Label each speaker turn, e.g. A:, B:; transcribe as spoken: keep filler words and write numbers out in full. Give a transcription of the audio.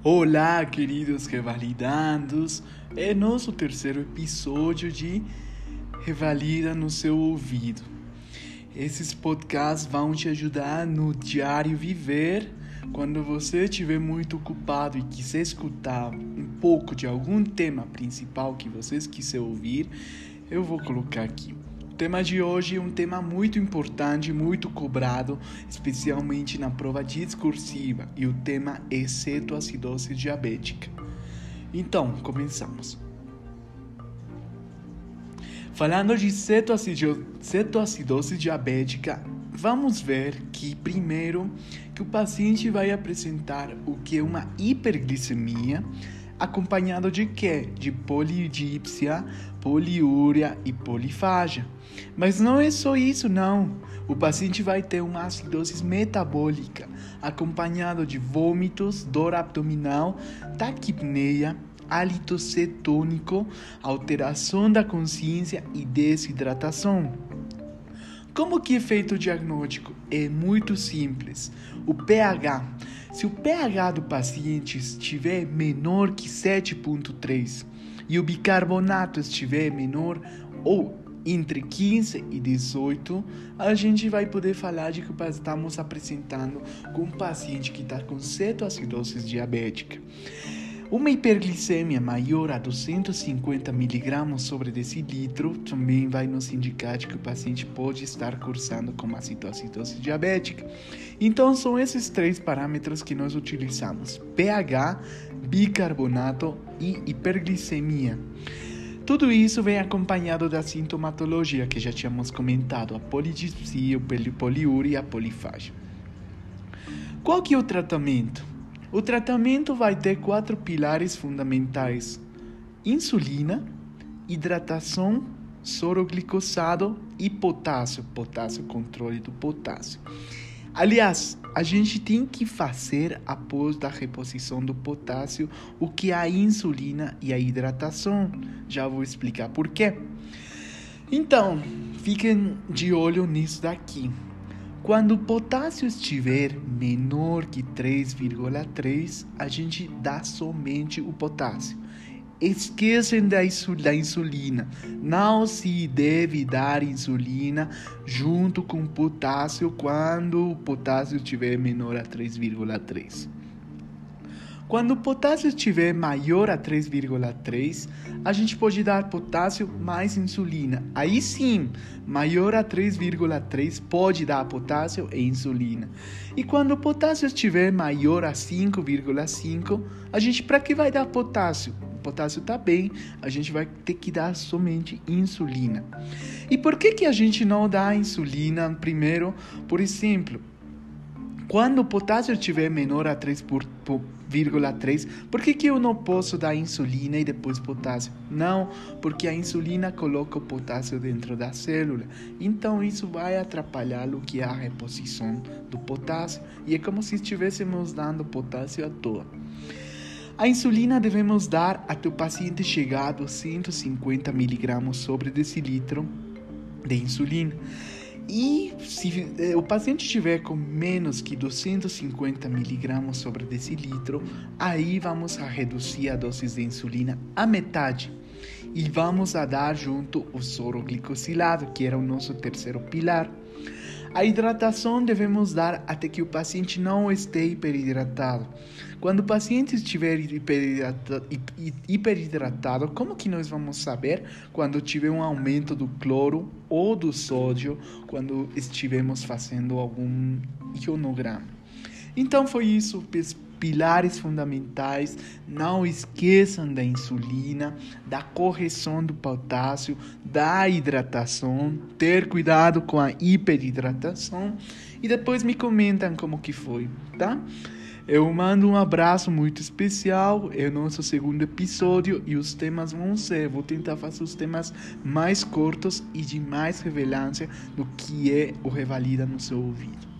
A: Olá, queridos revalidandos, é nosso terceiro episódio de Revalida no seu ouvido. Esses podcasts vão te ajudar no diário viver. Quando você estiver muito ocupado e quiser escutar um pouco de algum tema principal que vocês quiserem ouvir, eu vou colocar aqui. O tema de hoje é um tema muito importante, muito cobrado, especialmente na prova discursiva, e o tema é cetoacidose diabética. Então, começamos. Falando de cetoacidose diabética, vamos ver que, primeiro, que o paciente vai apresentar o que é uma hiperglicemia, acompanhado de quê? De polidípsia, poliúria e polifágia. Mas não é só isso, não. O paciente vai ter uma acidose metabólica, acompanhado de vômitos, dor abdominal, taquipneia, hálito cetônico, alteração da consciência e desidratação. Como que é feito o diagnóstico? É muito simples. O pH. Se o pH do paciente estiver menor que sete vírgula três e o bicarbonato estiver menor ou entre quinze e dezoito, a gente vai poder falar de que estamos apresentando com um paciente que está com cetoacidose diabética. Uma hiperglicemia maior a duzentos e cinquenta miligramas sobre decilitro também vai nos indicar que o paciente pode estar cursando com uma cetoacidose diabética. Então, são esses três parâmetros que nós utilizamos: pH, bicarbonato e hiperglicemia. Tudo isso vem acompanhado da sintomatologia que já tínhamos comentado, a polidipsia, a poliúria e a polifágia. Qual que é o tratamento? O tratamento vai ter quatro pilares fundamentais: insulina, hidratação, soro-glicosado e potássio, potássio, controle do potássio. Aliás, a gente tem que fazer, após da reposição do potássio, o que é a insulina e a hidratação. Já vou explicar por quê. Então, fiquem de olho nisso daqui. Quando o potássio estiver menor que três vírgula três, a gente dá somente o potássio. Esquecem da insulina. Não se deve dar insulina junto com o potássio quando o potássio estiver menor a três vírgula três. Quando o potássio estiver maior a três vírgula três, a gente pode dar potássio mais insulina. Aí sim, maior a três vírgula três pode dar potássio e insulina. E quando o potássio estiver maior a cinco vírgula cinco, a gente para que vai dar potássio? O potássio está bem, a gente vai ter que dar somente insulina. E por que que a gente não dá insulina primeiro? Por exemplo, quando o potássio estiver menor a três vírgula três, por que que eu não posso dar insulina e depois potássio? Não, porque a insulina coloca o potássio dentro da célula. Então isso vai atrapalhar o que é a reposição do potássio. E é como se estivéssemos dando potássio à toa. A insulina devemos dar até o paciente chegar a duzentos e cinquenta miligramas sobre decilitro de insulina. E se o paciente estiver com menos que duzentos e cinquenta miligramas sobre decilitro, aí vamos a reduzir a dose de insulina à metade. E vamos a dar junto o soro glicosilado, que era o nosso terceiro pilar. A hidratação devemos dar até que o paciente não esteja hiperidratado. Quando o paciente estiver hiperidratado, hiperidratado, como que nós vamos saber? Quando tiver um aumento do cloro ou do sódio, quando estivermos fazendo algum ionograma. Então foi isso, pilares fundamentais. Não esqueçam da insulina, da correção do potássio, da hidratação, ter cuidado com a hiperidratação e depois me comentam como que foi, tá? Eu mando um abraço muito especial, é o nosso segundo episódio e os temas vão ser, vou tentar fazer os temas mais curtos e de mais relevância do que é o Revalida no seu ouvido.